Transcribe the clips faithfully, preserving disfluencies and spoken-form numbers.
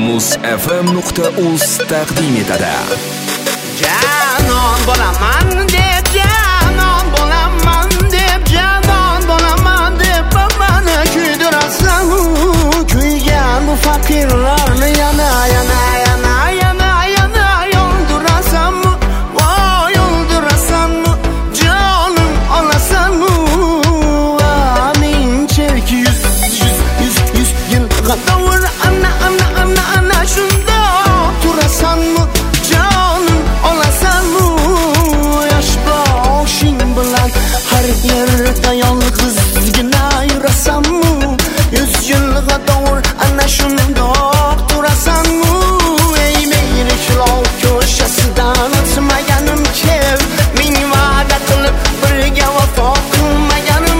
muz f m nuqta uz taqdim etadi. Janon bo'laman deb, janon bo'laman deb, janon bo'laman deb mani kuydirasan. Kuygan bu faqirlarni yana yana yana yana yana yoldirasan. Voy yoldirasan. Jonim olasan. Amin cherki yüz yüz yüz yüz yıl qadavr ana ana ana ana shunda turasan. Jonim olasan. Yosh boshing bilan har yerda yolg'izgina yurasan. Yüz yıl qadavr ana shunda turasan. Ey mehriklov ko'shasidan o'tmaganim kel. Ming va'da qilib birga vafo qilmaganim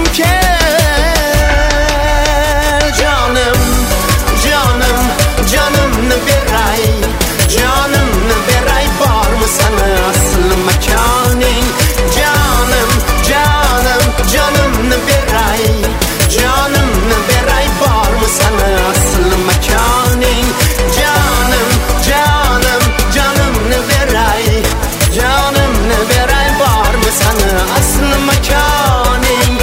kel. Jonim, jonim, jonimni beray, jonimni beray, bormi sani asl makoning? Jonim, jonim, jonimni beray, jonimni beray, bormi sani asl makoning? Jonim, jonim, jonimni beray, jonimni beray, bormi sani asl makoning?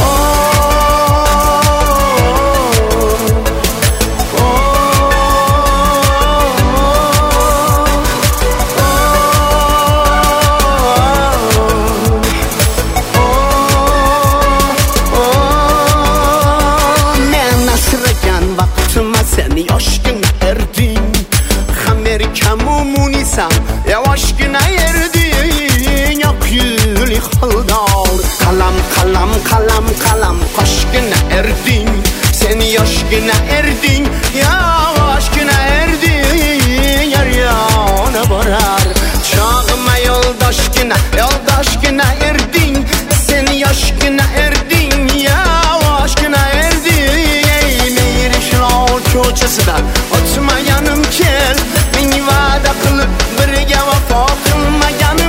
Seni yoshgina erding, Amerikamu munisam, yavaşgina erding, yok yuli xoldor, qalam qalam qalam qalam qoshgina erding, seni yoshgina erding, yavaşgina erding, yar yana borar, chog'ima yo'ldoshgina, yo'ldoshgina erding, seni yoshgina erding, yavaşgina erding. Ko'chasidan o'tmaganim kel, ming va'da qilib birga vafo qilmaganim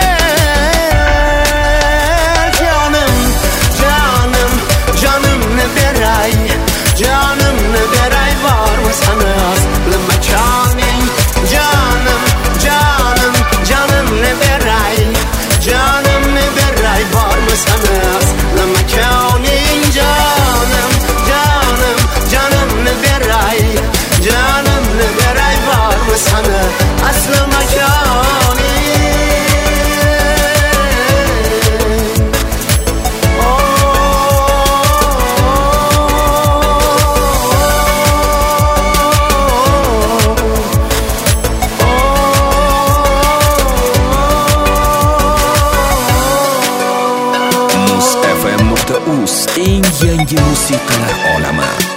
kel. Jonim, jonim, jonimni beray, jonimni beray, bormi sani asl makoning? Jonim, jonim, jonimni beray, jonimni beray, bormi sani asl makoning? Jonim, jonim, jonimni beray, jonimni beray, bormi sani asl makoning? muz f m nuqta uz eng yangi musiqalar olami.